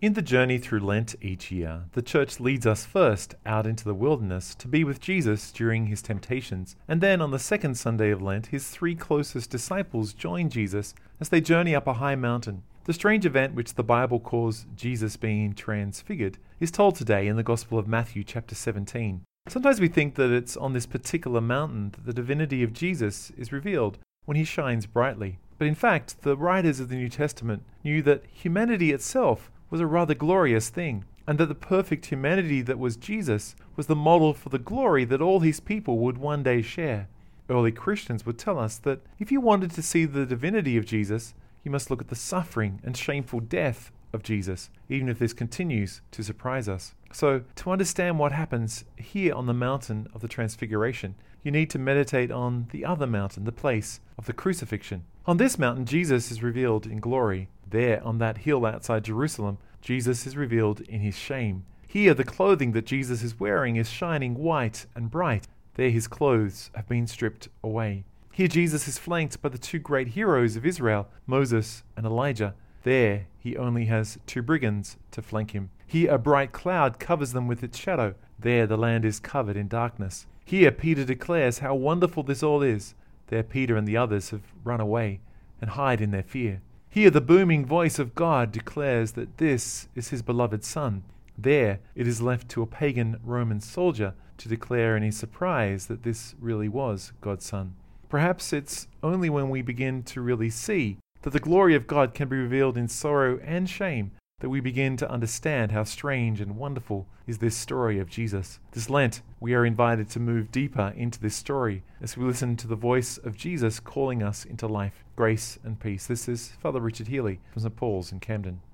In the journey through Lent each year, the Church leads us first out into the wilderness to be with Jesus during his temptations, and then on the second Sunday of Lent, his three closest disciples join Jesus as they journey up a high mountain. The strange event which the Bible calls Jesus being transfigured is told today in the Gospel of Matthew chapter 17. Sometimes we think that it's on this particular mountain that the divinity of Jesus is revealed when he shines brightly. But in fact, the writers of the New Testament knew that humanity itself was a rather glorious thing, and that the perfect humanity that was Jesus was the model for the glory that all his people would one day share. Early Christians would tell us that if you wanted to see the divinity of Jesus, you must look at the suffering and shameful death of Jesus, even if this continues to surprise us. So, to understand what happens here on the mountain of the Transfiguration, you need to meditate on the other mountain, the place of the crucifixion. On this mountain, Jesus is revealed in glory. There, on that hill outside Jerusalem, Jesus is revealed in his shame. Here, the clothing that Jesus is wearing is shining white and bright. There, his clothes have been stripped away. Here, Jesus is flanked by the two great heroes of Israel, Moses and Elijah. There, he only has two brigands to flank him. Here, a bright cloud covers them with its shadow. There, the land is covered in darkness. Here, Peter declares how wonderful this all is. There, Peter and the others have run away and hide in their fear. Here, the booming voice of God declares that this is his beloved Son. There, it is left to a pagan Roman soldier to declare in his surprise that this really was God's Son. Perhaps it's only when we begin to really see that the glory of God can be revealed in sorrow and shame that we begin to understand how strange and wonderful is this story of Jesus. This Lent, we are invited to move deeper into this story as we listen to the voice of Jesus calling us into life, grace and peace. This is Father Richard Healy from St. Paul's in Camden.